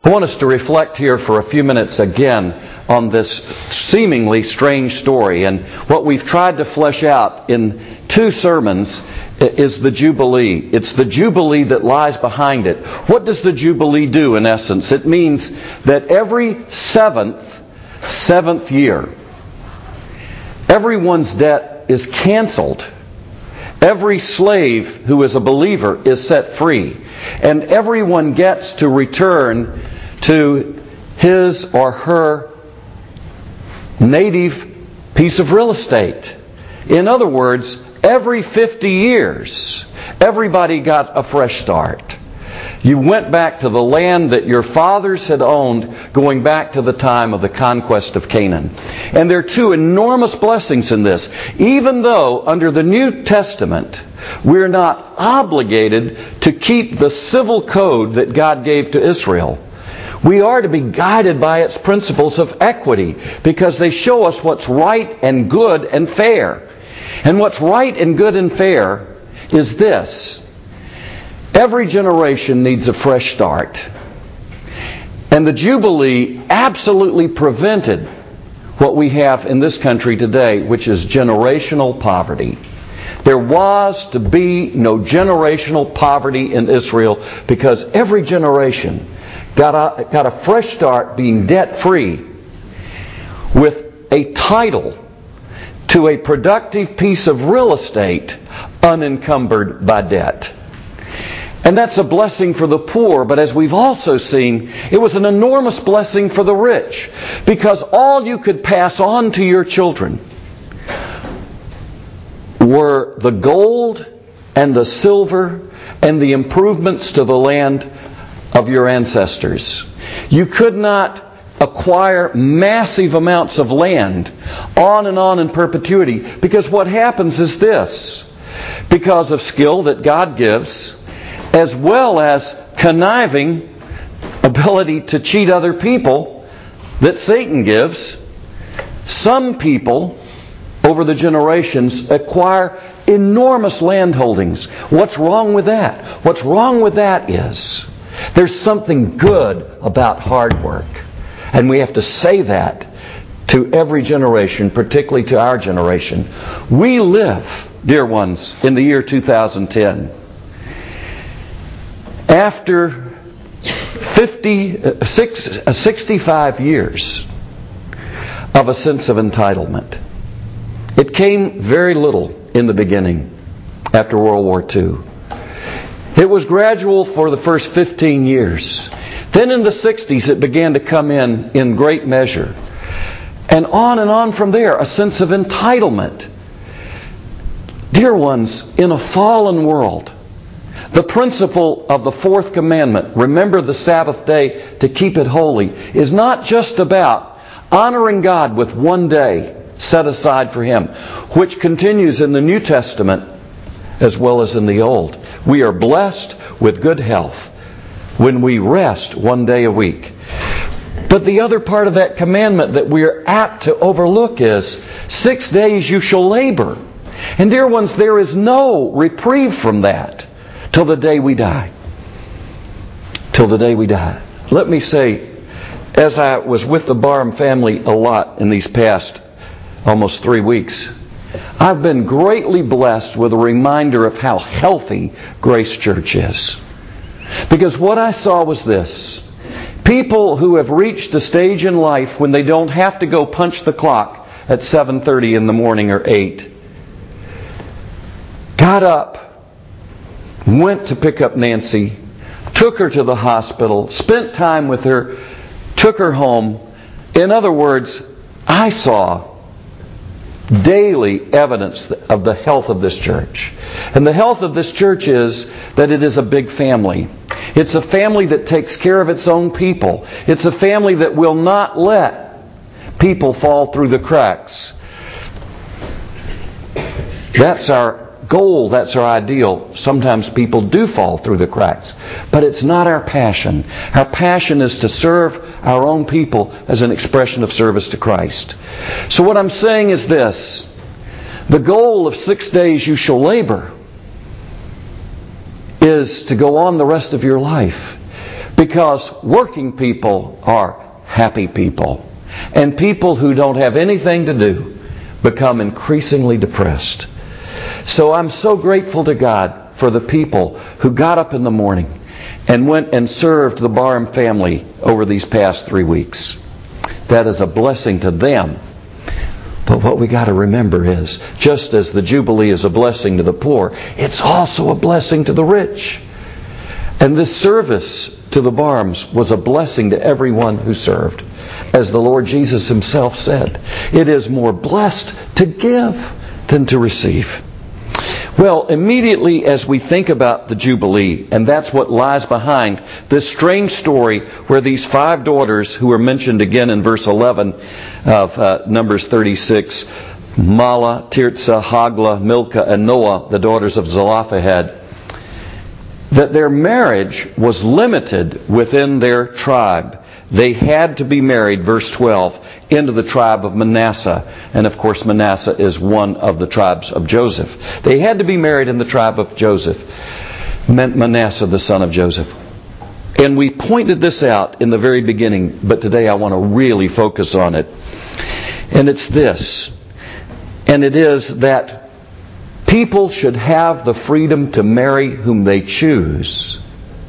I want us to reflect here for a few minutes again on this seemingly strange story. And what we've tried to flesh out in 2 sermons is the Jubilee. It's the Jubilee that lies behind it. What does the Jubilee do in essence? It means that every seventh year, everyone's debt is canceled. Every slave who is a believer is set free. And everyone gets to return to his or her native piece of real estate. In other words, every 50 years, everybody got a fresh start. You went back to the land that your fathers had owned, going back to the time of the conquest of Canaan. And there are 2 enormous blessings in this. Even though under the New Testament, we're not obligated to keep the civil code that God gave to Israel, we are to be guided by its principles of equity, because they show us what's right and good and fair. And what's right and good and fair is this: every generation needs a fresh start. And the Jubilee absolutely prevented what we have in this country today, which is generational poverty. There was to be no generational poverty in Israel, because every generation got a fresh start being debt-free with a title to a productive piece of real estate unencumbered by debt. And that's a blessing for the poor, but as we've also seen, it was an enormous blessing for the rich, because all you could pass on to your children were the gold and the silver and the improvements to the land of your ancestors. You could not acquire massive amounts of land on and on in perpetuity, because what happens is this: because of skill that God gives, as well as conniving ability to cheat other people that Satan gives, some people over the generations acquire enormous land holdings. What's wrong with that? What's wrong with that is there's something good about hard work. And we have to say that to every generation, particularly to our generation. We live, dear ones, in the year 2010. After 65 years of a sense of entitlement. It came very little in the beginning after World War II. It was gradual for the first 15 years. Then in the 60s it began to come in great measure. And on from there, a sense of entitlement. Dear ones, in a fallen world, the principle of the 4th commandment, remember the Sabbath day to keep it holy, is not just about honoring God with one day set aside for Him, which continues in the New Testament as well as in the Old. We are blessed with good health when we rest one day a week. But the other part of that commandment that we are apt to overlook is 6 days you shall labor. And dear ones, there is no reprieve from that till the day we die. Till the day we die. Let me say, as I was with the Barham family a lot in these past almost 3 weeks, I've been greatly blessed with a reminder of how healthy Grace Church is. Because what I saw was this: people who have reached the stage in life when they don't have to go punch the clock at 7:30 in the morning or 8, got up, went to pick up Nancy, took her to the hospital, spent time with her, took her home. In other words, I saw daily evidence of the health of this church. And the health of this church is that it is a big family. It's a family that takes care of its own people. It's a family that will not let people fall through the cracks. That's our goal. That's our ideal. Sometimes people do fall through the cracks. But it's not our passion. Our passion is to serve our own people as an expression of service to Christ. So what I'm saying is this: the goal of 6 days you shall labor is to go on the rest of your life. Because working people are happy people. And people who don't have anything to do become increasingly depressed. So I'm so grateful to God for the people who got up in the morning and went and served the Barham family over these past 3 weeks. That is a blessing to them. But what we got to remember is, just as the Jubilee is a blessing to the poor, it's also a blessing to the rich. And this service to the Barhams was a blessing to everyone who served. As the Lord Jesus Himself said, it is more blessed to give than to receive. Well, immediately as we think about the Jubilee, and that's what lies behind this strange story where these 5 daughters who are mentioned again in verse 11 of Numbers 36, Mahlah, Tirzah, Hoglah, Milcah, and Noah, the daughters of Zelophehad, that their marriage was limited within their tribe. They had to be married, verse 12, into the tribe of Manasseh. And of course Manasseh is one of the tribes of Joseph. They had to be married in the tribe of Joseph. Manasseh, the son of Joseph. And we pointed this out in the very beginning, but today I want to really focus on it. And it's this. And it is that people should have the freedom to marry whom they choose.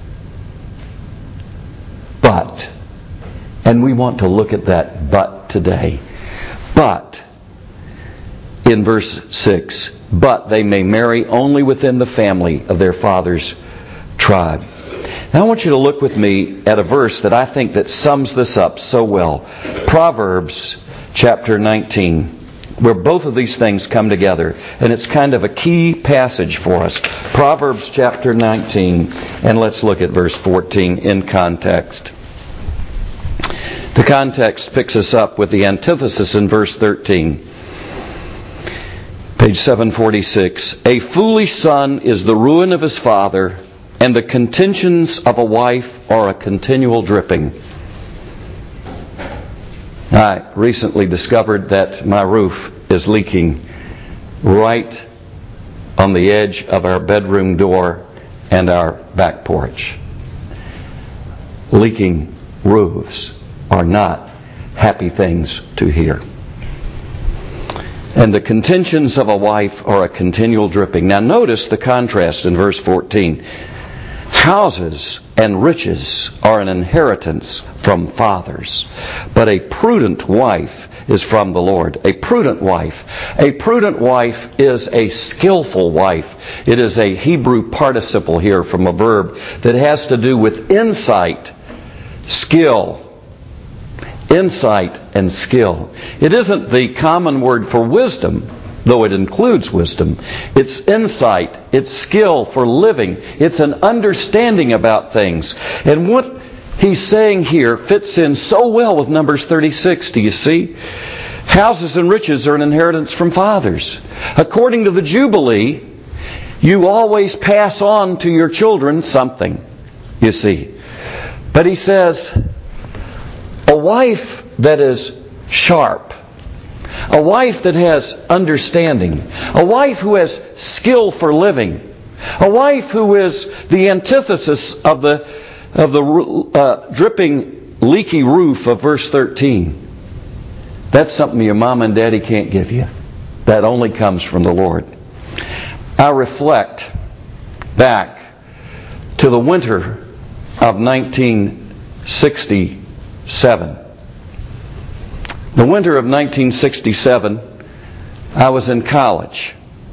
But, and we want to look at that but today. But, in verse 6, but they may marry only within the family of their father's tribe. Now I want you to look with me at a verse that I think that sums this up so well. Proverbs chapter 19, where both of these things come together. And it's kind of a key passage for us. Proverbs chapter 19, and let's look at verse 14 in context. The context picks us up with the antithesis in verse 13. Page 746. A foolish son is the ruin of his father, and the contentions of a wife are a continual dripping. I recently discovered that my roof is leaking right on the edge of our bedroom door and our back porch. Leaking roofs are not happy things to hear. And the contentions of a wife are a continual dripping. Now notice the contrast in verse 14. Houses and riches are an inheritance from fathers, but a prudent wife is from the Lord. A prudent wife. A prudent wife is a skillful wife. It is a Hebrew participle here from a verb that has to do with insight, skill. Insight and skill. It isn't the common word for wisdom, though it includes wisdom. It's insight, it's skill for living, it's an understanding about things. And what he's saying here fits in so well with Numbers 36, do you see? Houses and riches are an inheritance from fathers. According to the Jubilee, you always pass on to your children something, you see. But he says, a wife that is sharp, a wife that has understanding, a wife who has skill for living, a wife who is the antithesis of the dripping, leaky roof of verse 13. That's something your mom and daddy can't give you. That only comes from the Lord. I reflect back to the winter of 1967. The winter of 1967, I was in college.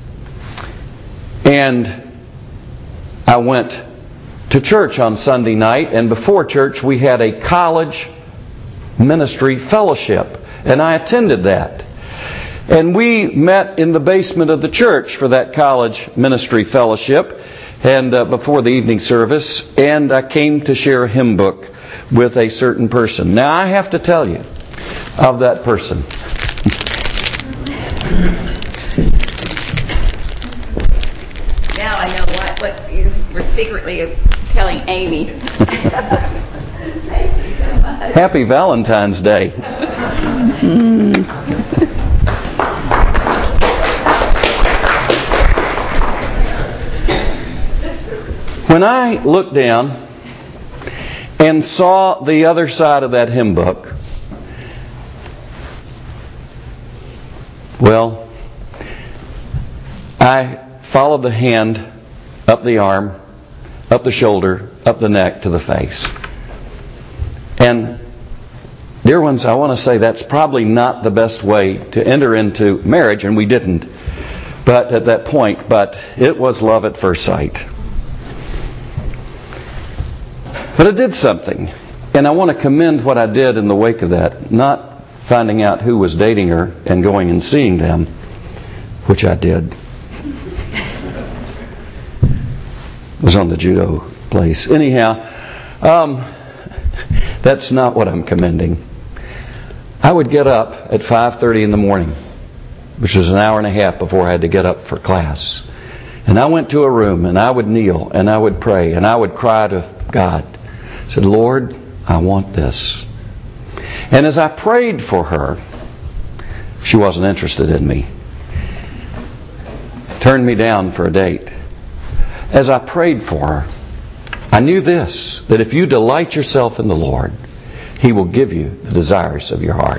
And I went to church on Sunday night, and before church we had a college ministry fellowship, and I attended that. And we met in the basement of the church for that college ministry fellowship, and before the evening service, and I came to share a hymn book with a certain person. Now I have to tell you of that person. Now I know what you were secretly telling Amy. Thank you so much. Happy Valentine's Day. When I look down and saw the other side of that hymn book, well, I followed the hand up the arm, up the shoulder, up the neck to the face. And dear ones, I want to say that's probably not the best way to enter into marriage, and we didn't. But at that point, but it was love at first sight. But it did something. And I want to commend what I did in the wake of that. Not finding out who was dating her and going and seeing them, which I did. It was on the judo place. Anyhow, that's not what I'm commending. I would get up at 5:30 in the morning, which was an hour and a half before I had to get up for class. And I went to a room, and I would kneel, and I would pray, and I would cry to God. I said, Lord, I want this. And as I prayed for her, she wasn't interested in me. Turned me down for a date. As I prayed for her, I knew this, that if you delight yourself in the Lord, He will give you the desires of your heart.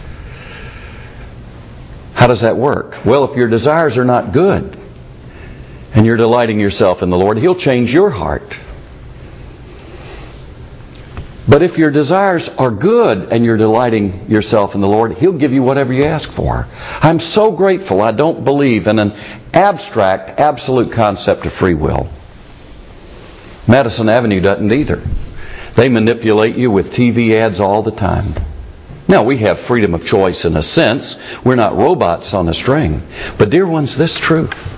How does that work? Well, if your desires are not good, and you're delighting yourself in the Lord, He'll change your heart. But if your desires are good and you're delighting yourself in the Lord, He'll give you whatever you ask for. I'm so grateful. I don't believe in an abstract, absolute concept of free will. Madison Avenue doesn't either. They manipulate you with TV ads all the time. Now, we have freedom of choice in a sense. We're not robots on a string. But dear ones, this truth.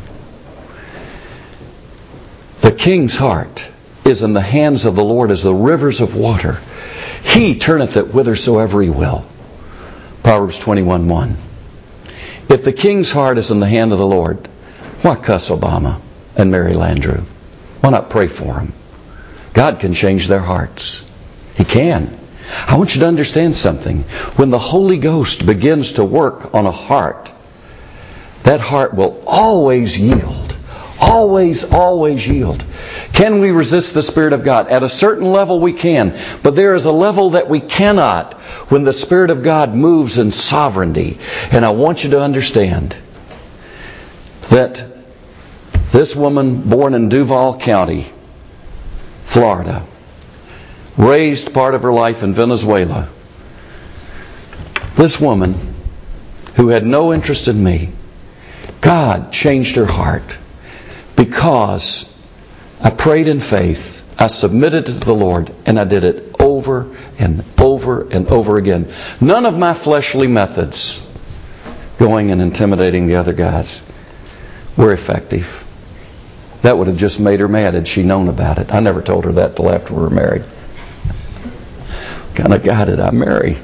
The king's heart is in the hands of the Lord as the rivers of water. He turneth it whithersoever He will. Proverbs 21:1. If the king's heart is in the hand of the Lord, why cuss Obama and Mary Landrieu? Why not pray for them? God can change their hearts. He can. I want you to understand something. When the Holy Ghost begins to work on a heart, that heart will always yield. Always, always yield. Can we resist the Spirit of God? At a certain level we can. But there is a level that we cannot when the Spirit of God moves in sovereignty. And I want you to understand that this woman born in Duval County, Florida, raised part of her life in Venezuela. This woman who had no interest in me, God changed her heart because I prayed in faith, I submitted to the Lord, and I did it over and over and over again. None of my fleshly methods, going and intimidating the other guys, were effective. That would have just made her mad had she known about it. I never told her that till after we were married. What kind of guy did I marry?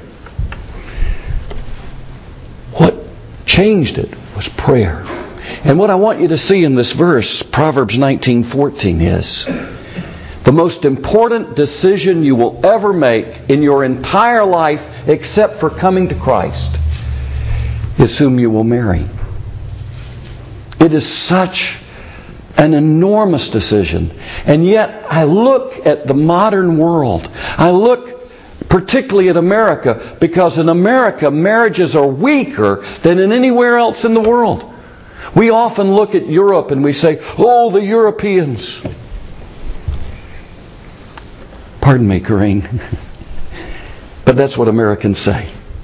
What changed it was prayer. And what I want you to see in this verse, Proverbs 19:14, is the most important decision you will ever make in your entire life, except for coming to Christ, is whom you will marry. It is such an enormous decision. And yet, I look at the modern world. I look particularly at America, because in America, marriages are weaker than in anywhere else in the world. We often look at Europe and we say, oh, the Europeans. Pardon me, Corrine. But that's what Americans say.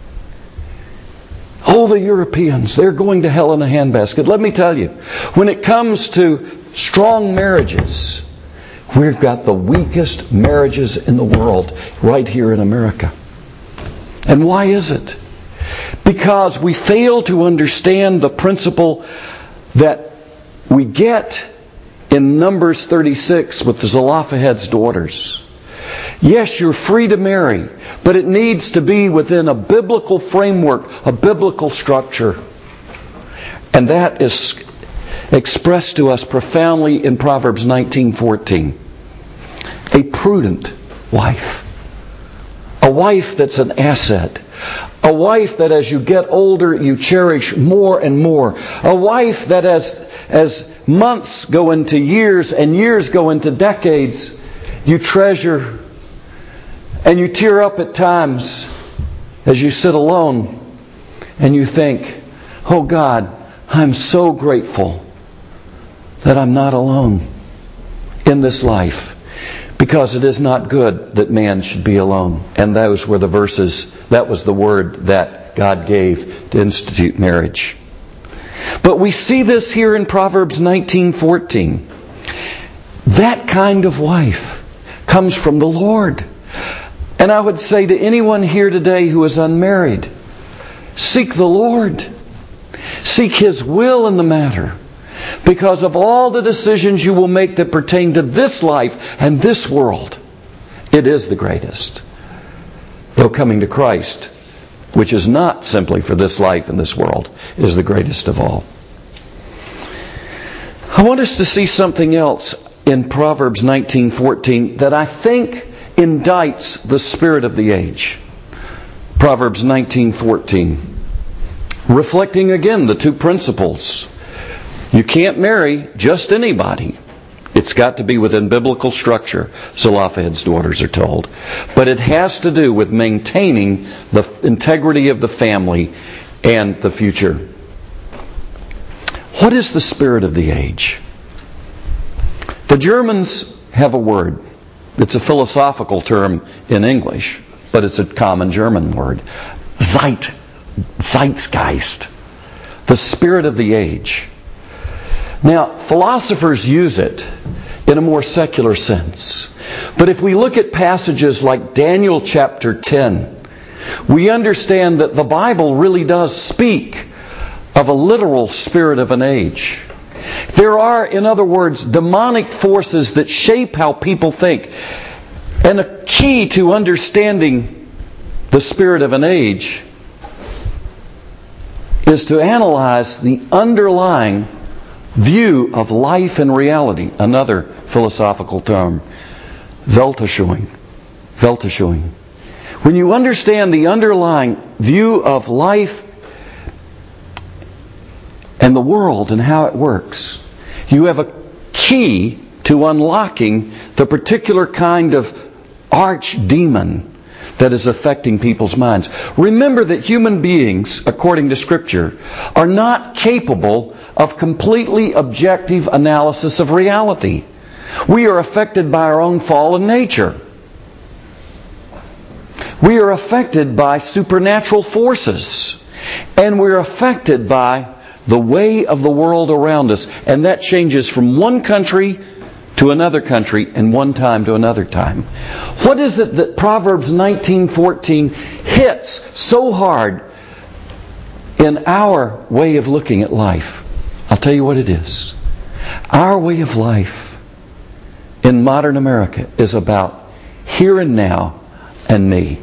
Oh, the Europeans, they're going to hell in a handbasket. Let me tell you, when it comes to strong marriages, we've got the weakest marriages in the world right here in America. And why is it? Because we fail to understand the principle that we get in Numbers 36 with the Zelophehad's daughters. Yes, you're free to marry, but it needs to be within a biblical framework, a biblical structure. And that is expressed to us profoundly in Proverbs 19:14. A prudent wife. A wife that's an asset. A wife that as you get older, you cherish more and more. A wife that as months go into years and years go into decades, you treasure And you tear up at times as you sit alone and you think, oh God, I'm so grateful that I'm not alone in this life, because it is not good that man should be alone. And those were the verses, that was the word that God gave to institute marriage. But we see this here in Proverbs 19:14. That kind of wife comes from the Lord. And I would say to anyone here today who is unmarried, seek the Lord. Seek His will in the matter. Because of all the decisions you will make that pertain to this life and this world, it is the greatest. Though coming to Christ, which is not simply for this life and this world, is the greatest of all. I want us to see something else in Proverbs 19:14 that I think indicts the spirit of the age. Proverbs 19:14. Reflecting again the two principles. You can't marry just anybody. It's got to be within biblical structure, Zelophehad's daughters are told. But it has to do with maintaining the integrity of the family and the future. What is the spirit of the age? The Germans have a word. It's a philosophical term in English, but it's a common German word. Zeitgeist. The spirit of the age. Now, philosophers use it in a more secular sense. But if we look at passages like Daniel chapter 10, we understand that the Bible really does speak of a literal spirit of an age. There are, in other words, demonic forces that shape how people think. And a key to understanding the spirit of an age is to analyze the underlying view of life and reality. Another philosophical term, Weltanschauung. When you understand the underlying view of life and the world and how it works, you have a key to unlocking the particular kind of archdemon that is affecting people's minds. Remember that human beings, according to Scripture, are not capable of completely objective analysis of reality. We are affected by our own fallen nature. We are affected by supernatural forces. And we're affected by the way of the world around us. And that changes from one country to another country and one time to another time. What is it that Proverbs 19:14 hits so hard in our way of looking at life? I'll tell you what it is. Our way of life in modern America is about here and now and me.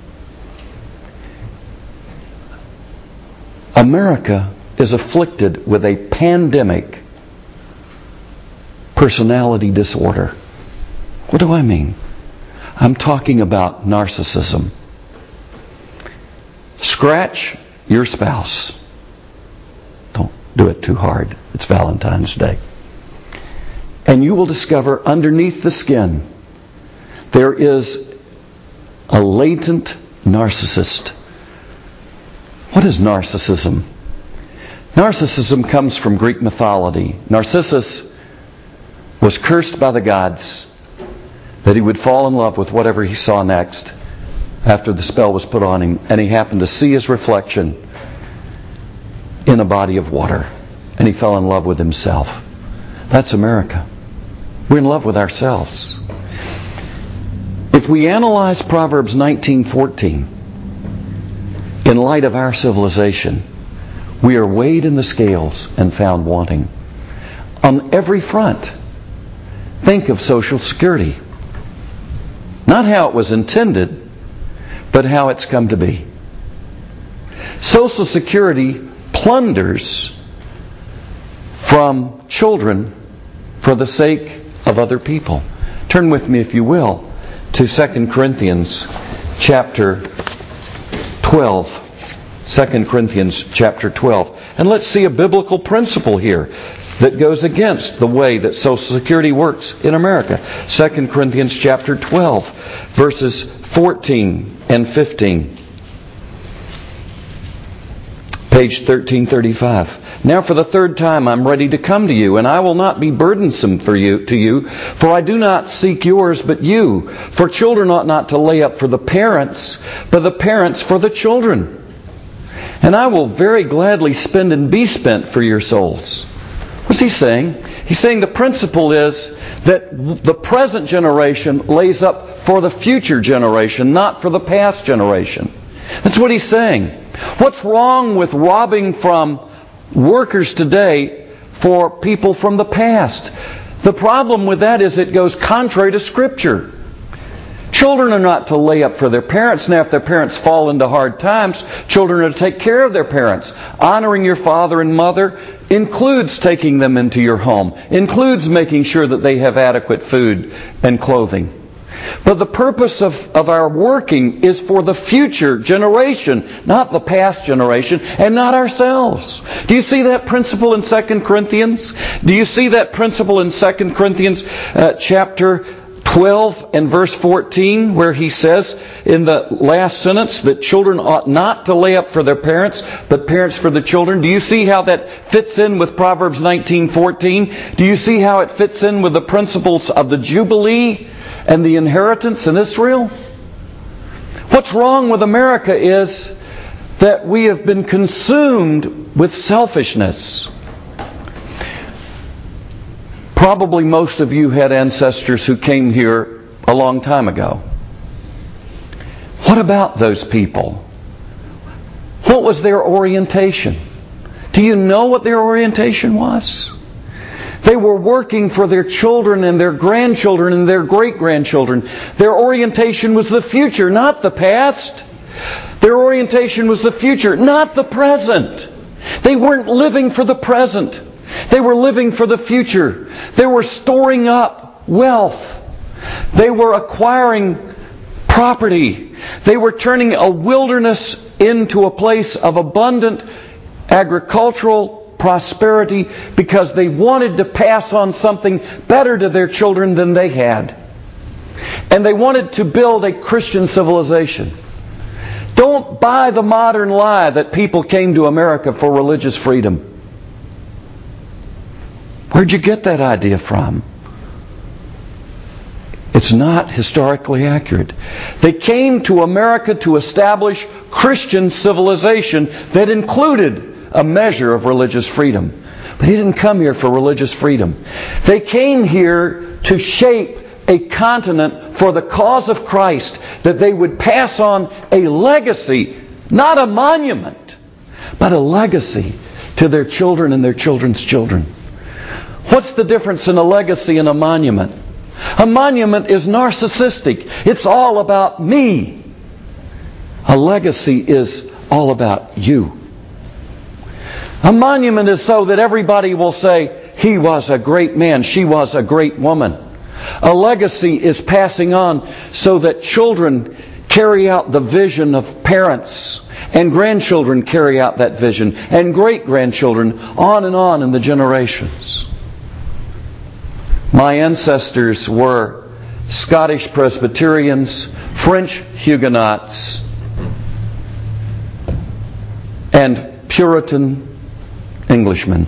America is afflicted with a pandemic personality disorder. What do I mean? I'm talking about narcissism. Scratch your spouse. Don't do it too hard. It's Valentine's Day. And you will discover underneath the skin there is a latent narcissist. What is narcissism? Narcissism comes from Greek mythology. Narcissus was cursed by the gods that he would fall in love with whatever he saw next after the spell was put on him, and he happened to see his reflection in a body of water, and he fell in love with himself. That's America. We're in love with ourselves. If we analyze Proverbs 19:14 in light of our civilization, we are weighed in the scales and found wanting on every front. Think of Social Security. Not how it was intended, but how it's come to be. Social Security plunders from children for the sake of other people. Turn with me, if you will, to 2 Corinthians chapter 12. 2 Corinthians chapter 12. And let's see a biblical principle here that goes against the way that Social Security works in America. 2 Corinthians chapter 12. verses 14 and 15. Page 1335. Now for the third time I'm ready to come to you, and I will not be burdensome to you, for I do not seek yours, but you. For children ought not to lay up for the parents, but the parents for the children. And I will very gladly spend and be spent for your souls. What's he saying? He's saying the principle is that the present generation lays up for the future generation, not for the past generation. That's what he's saying. What's wrong with robbing from workers today for people from the past? The problem with that is it goes contrary to Scripture. Children are not to lay up for their parents. Now, if their parents fall into hard times, children are to take care of their parents. Honoring your father and mother includes taking them into your home, includes making sure that they have adequate food and clothing. But the purpose of our working is for the future generation, not the past generation, and not ourselves. Do you see that principle in 2 Corinthians? Do you see that principle in 2 Corinthians chapter 12 and verse 14, where he says in the last sentence that children ought not to lay up for their parents, but parents for the children? Do you see how that fits in with Proverbs 19:14? Do you see how it fits in with the principles of the Jubilee and the inheritance in Israel? What's wrong with America is that we have been consumed with selfishness. Probably most of you had ancestors who came here a long time ago. What about those people? What was their orientation? Do you know what their orientation was? They were working for their children and their grandchildren and their great-grandchildren. Their orientation was the future, not the past. Their orientation was the future, not the present. They weren't living for the present. They were living for the future. They were storing up wealth. They were acquiring property. They were turning a wilderness into a place of abundant agricultural prosperity because they wanted to pass on something better to their children than they had. And they wanted to build a Christian civilization. Don't buy the modern lie that people came to America for religious freedom. Where'd you get that idea from? It's not historically accurate. They came to America to establish Christian civilization that included a measure of religious freedom. But they didn't come here for religious freedom. They came here to shape a continent for the cause of Christ, that they would pass on a legacy, not a monument, but a legacy to their children and their children's children. What's the difference in a legacy and a monument? A monument is narcissistic. It's all about me. A legacy is all about you. A monument is so that everybody will say, he was a great man, she was a great woman. A legacy is passing on so that children carry out the vision of parents, and grandchildren carry out that vision, and great-grandchildren, on and on in the generations. My ancestors were Scottish Presbyterians, French Huguenots, and Puritan Englishmen,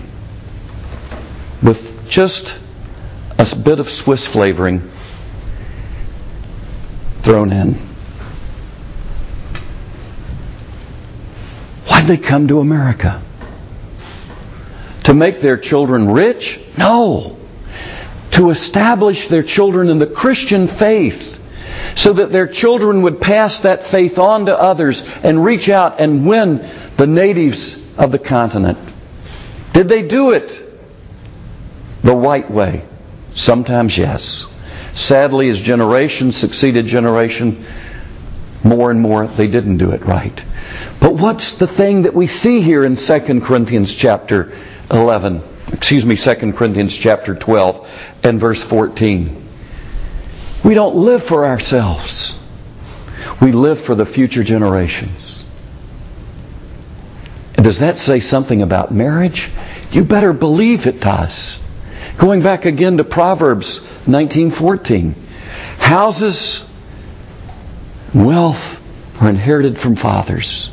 with just a bit of Swiss flavoring thrown in. Why'd they come to America? To make their children rich? No. To establish their children in the Christian faith, so that their children would pass that faith on to others and reach out and win the natives of the continent. Did they do it the right way? Sometimes yes. Sadly, as generation succeeded generation, more and more they didn't do it right. But what's the thing that we see here in 2 Corinthians chapter 2 Corinthians chapter 12 and verse 14? We don't live for ourselves. We live for the future generations. And does that say something about marriage? You better believe it does. Going back again to Proverbs 19:14. Houses Wealth are inherited from fathers.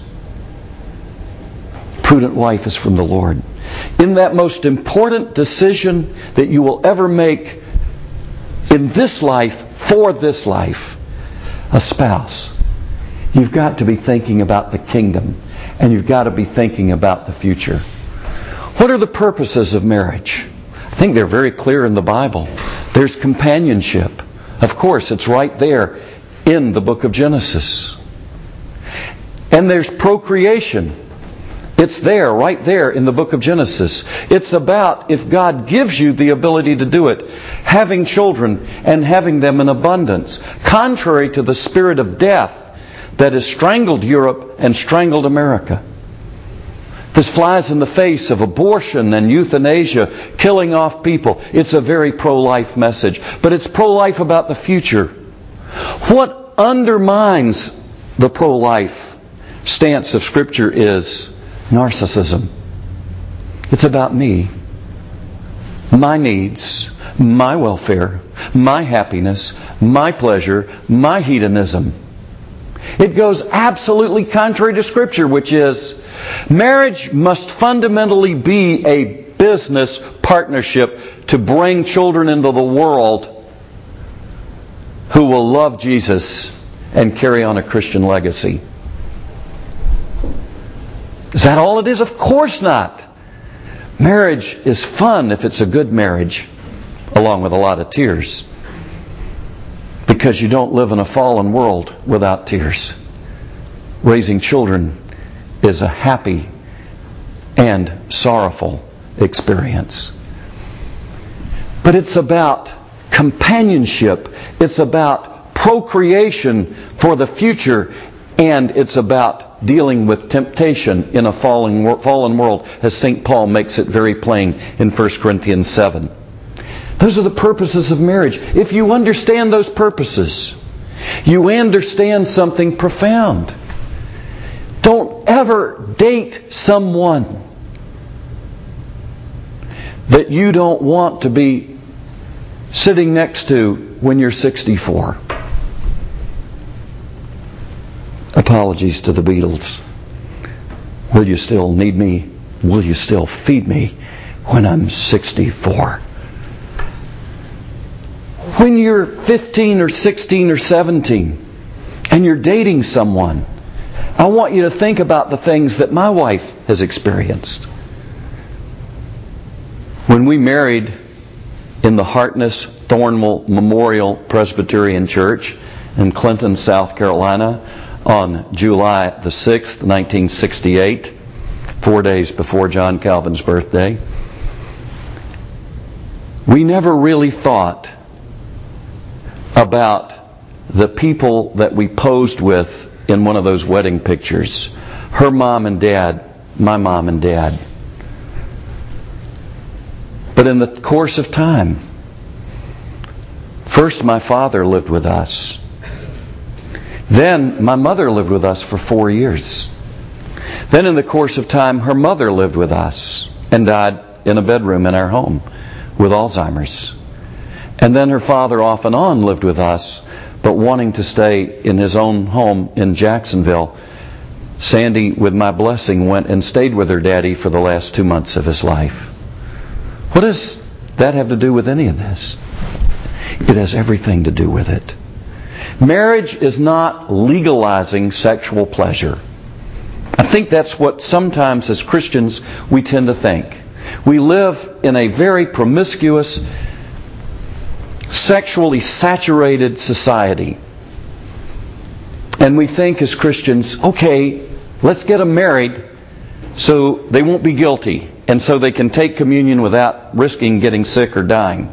Prudent wife is from the Lord. In that most important decision that you will ever make in this life, for this life, a spouse, you've got to be thinking about the kingdom, and you've got to be thinking about the future. What are the purposes of marriage? I think they're very clear in the Bible. There's companionship. Of course, it's right there in the book of Genesis. And there's procreation. It's there, right there in the book of Genesis. It's about, if God gives you the ability to do it, having children and having them in abundance, contrary to the spirit of death that has strangled Europe and strangled America. This flies in the face of abortion and euthanasia, killing off people. It's a very pro-life message, but it's pro-life about the future. What undermines the pro-life stance of Scripture is narcissism. It's about me, my needs, my welfare, my happiness, my pleasure, my hedonism. It goes absolutely contrary to Scripture, which is marriage must fundamentally be a business partnership to bring children into the world who will love Jesus and carry on a Christian legacy. Is that all it is? Of course not. Marriage is fun if it's a good marriage, along with a lot of tears. Because you don't live in a fallen world without tears. Raising children is a happy and sorrowful experience. But it's about companionship. It's about procreation for the future. And it's about dealing with temptation in a fallen world, as St. Paul makes it very plain in 1 Corinthians 7. Those are the purposes of marriage. If you understand those purposes, you understand something profound. Don't ever date someone that you don't want to be sitting next to when you're 64. Apologies to the Beatles. Will you still need me? Will you still feed me when I'm 64? When you're 15 or 16 or 17 and you're dating someone, I want you to think about the things that my wife has experienced. When we married in the Hartness Thornwell Memorial Presbyterian Church in Clinton, South Carolina, on July the 6th, 1968, 4 days before John Calvin's birthday, we never really thought about the people that we posed with in one of those wedding pictures. Her mom and dad, my mom and dad. But in the course of time, first my father lived with us. Then my mother lived with us for 4 years. Then in the course of time, her mother lived with us and died in a bedroom in our home with Alzheimer's. And then her father off and on lived with us, but wanting to stay in his own home in Jacksonville, Sandy, with my blessing, went and stayed with her daddy for the last 2 months of his life. What does that have to do with any of this? It has everything to do with it. Marriage is not legalizing sexual pleasure. I think that's what sometimes as Christians we tend to think. We live in a very promiscuous, sexually saturated society. And we think as Christians, okay, let's get them married so they won't be guilty and so they can take communion without risking getting sick or dying.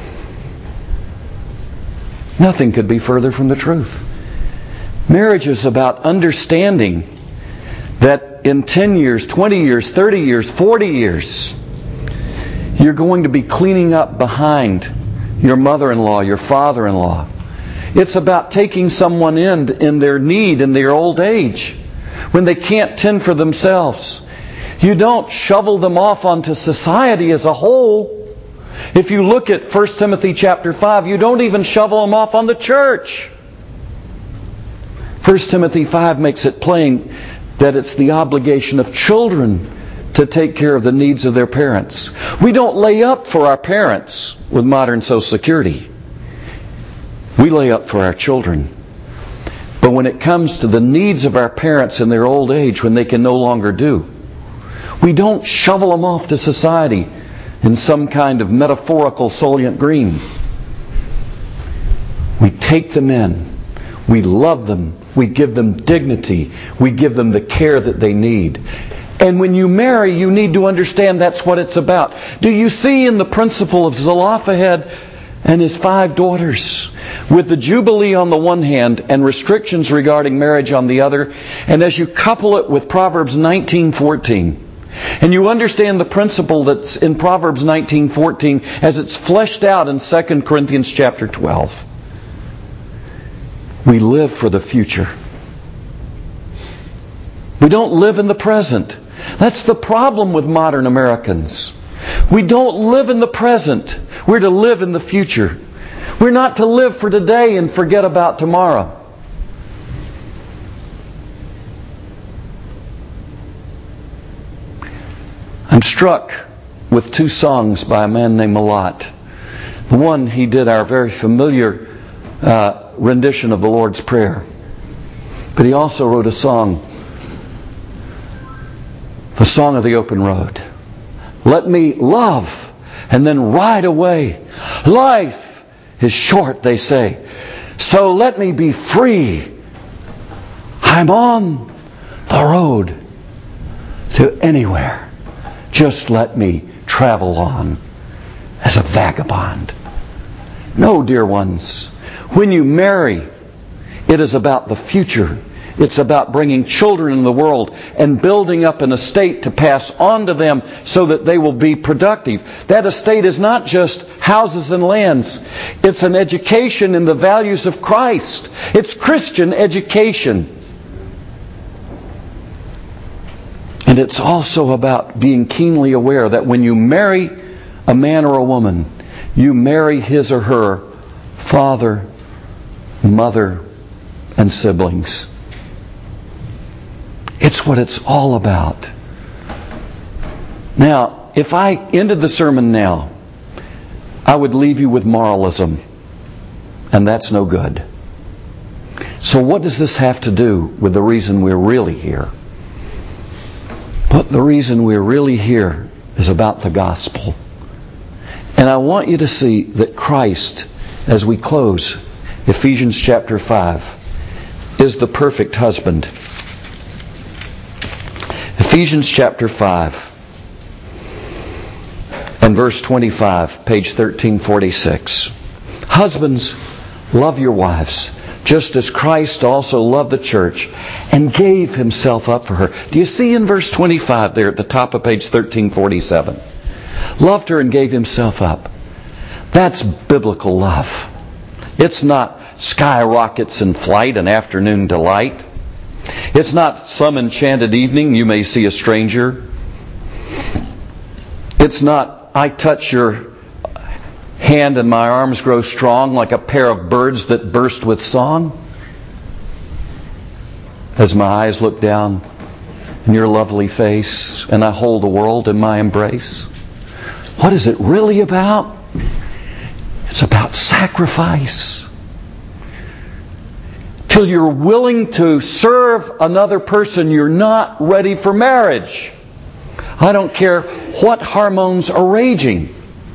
Nothing could be further from the truth. Marriage is about understanding that in 10 years, 20 years, 30 years, 40 years, you're going to be cleaning up behind your mother-in-law, your father-in-law. It's about taking someone in their need, in their old age, when they can't tend for themselves. You don't shovel them off onto society as a whole. If you look at 1 Timothy chapter 5, you don't even shovel them off on the church. 1 Timothy 5 makes it plain that it's the obligation of children to take care of the needs of their parents. We don't lay up for our parents with modern Social Security. We lay up for our children. But when it comes to the needs of our parents in their old age, when they can no longer do, we don't shovel them off to society in some kind of metaphorical Soylent Green. We take them in. We love them. We give them dignity. We give them the care that they need. And when you marry, you need to understand that's what it's about. Do you see in the principle of Zelophehad and his 5 daughters, with the Jubilee on the one hand and restrictions regarding marriage on the other, and as you couple it with Proverbs 19:14, and you understand the principle that's in Proverbs 19:14 as it's fleshed out in 2 Corinthians chapter 12, we live for the future. We don't live in the present. That's the problem with modern Americans. We don't live in the present. We're to live in the future. We're not to live for today and forget about tomorrow. I'm struck with 2 songs by a man named Malott. The one, he did our very familiar rendition of the Lord's Prayer. But he also wrote a song, the Song of the Open Road. Let me love and then ride away. Life is short, they say, so let me be free. I'm on the road to anywhere. Just let me travel on as a vagabond. No, dear ones, when you marry, it is about the future. It's about bringing children in the world and building up an estate to pass on to them so that they will be productive. That estate is not just houses and lands. It's an education in the values of Christ. It's Christian education. And it's also about being keenly aware that when you marry a man or a woman, you marry his or her father, mother, and siblings. It's what it's all about. Now, if I ended the sermon now, I would leave you with moralism. And that's no good. So what does this have to do with the reason we're really here? But the reason we're really here is about the gospel. And I want you to see that Christ, as we close Ephesians chapter 5, is the perfect husband. Ephesians chapter 5 and verse 25, page 1346. Husbands, love your wives, just as Christ also loved the church and gave himself up for her. Do you see in verse 25 there at the top of page 1347? Loved her and gave himself up. That's biblical love. It's not skyrockets in flight and afternoon delight. It's not some enchanted evening you may see a stranger. It's not I touch your hand and my arms grow strong like a pair of birds that burst with song. As my eyes look down in your lovely face and I hold the world in my embrace. What is it really about? It's about sacrifice. Till you're willing to serve another person, you're not ready for marriage. I don't care what hormones are raging.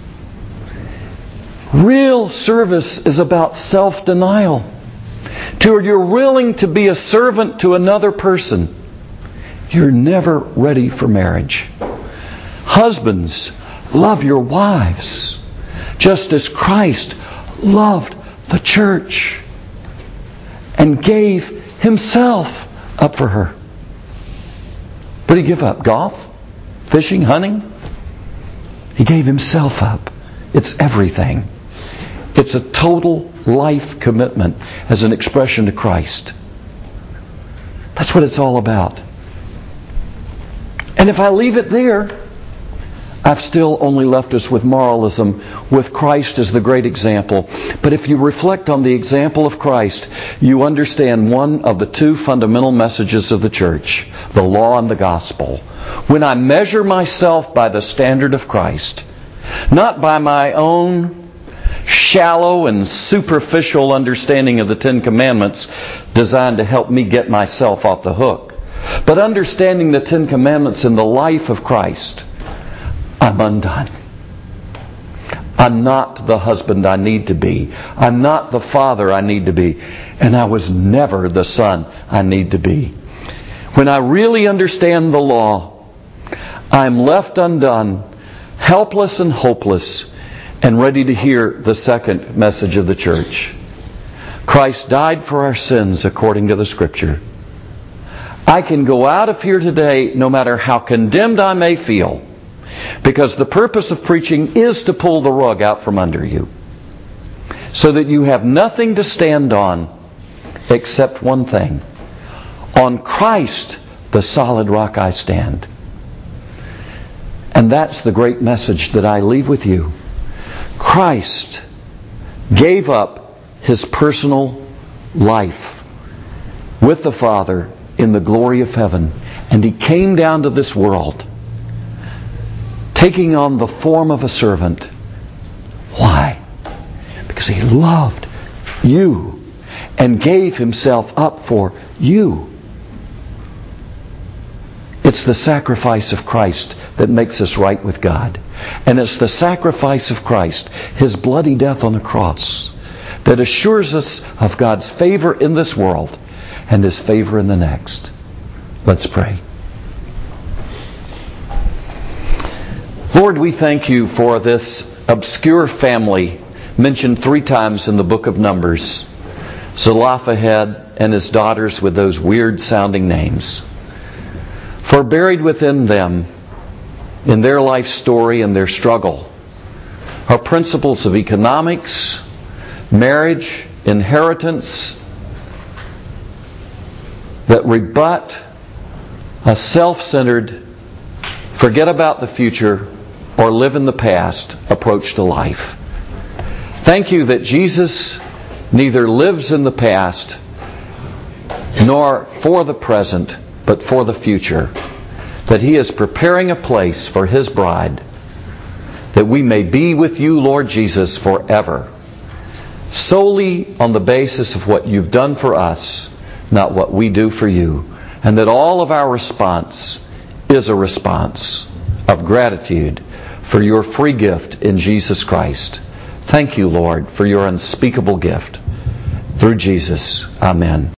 Real service is about self-denial. Till you're willing to be a servant to another person, you're never ready for marriage. Husbands, love your wives, just as Christ loved the church and gave himself up for her. What did he give up? Golf? Fishing? Hunting? He gave himself up. It's everything. It's a total life commitment as an expression to Christ. That's what it's all about. And if I leave it there, I've still only left us with moralism, with Christ as the great example. But if you reflect on the example of Christ, you understand one of the two fundamental messages of the church, the law and the gospel. When I measure myself by the standard of Christ, not by my own shallow and superficial understanding of the Ten Commandments designed to help me get myself off the hook, but understanding the Ten Commandments in the life of Christ, I'm undone. I'm not the husband I need to be. I'm not the father I need to be. And I was never the son I need to be. When I really understand the law, I'm left undone, helpless and hopeless, and ready to hear the second message of the church. Christ died for our sins according to the Scripture. I can go out of here today no matter how condemned I may feel, because the purpose of preaching is to pull the rug out from under you, so that you have nothing to stand on except one thing. On Christ, the solid rock I stand. And that's the great message that I leave with you. Christ gave up His personal life with the Father in the glory of heaven, and He came down to this world, taking on the form of a servant. Why? Because He loved you and gave Himself up for you. It's the sacrifice of Christ that makes us right with God. And it's the sacrifice of Christ, His bloody death on the cross, that assures us of God's favor in this world and His favor in the next. Let's pray. Lord, we thank You for this obscure family mentioned 3 times in the book of Numbers. Zelophehad and his daughters with those weird-sounding names. For buried within them, in their life story and their struggle, are principles of economics, marriage, inheritance, that rebut a self-centered, forget about the future, or live in the past approach to life. Thank You that Jesus neither lives in the past nor for the present, but for the future. That He is preparing a place for His bride, that we may be with You, Lord Jesus, forever, solely on the basis of what You've done for us, not what we do for You. And that all of our response is a response of gratitude for Your free gift in Jesus Christ. Thank You, Lord, for Your unspeakable gift. Through Jesus. Amen.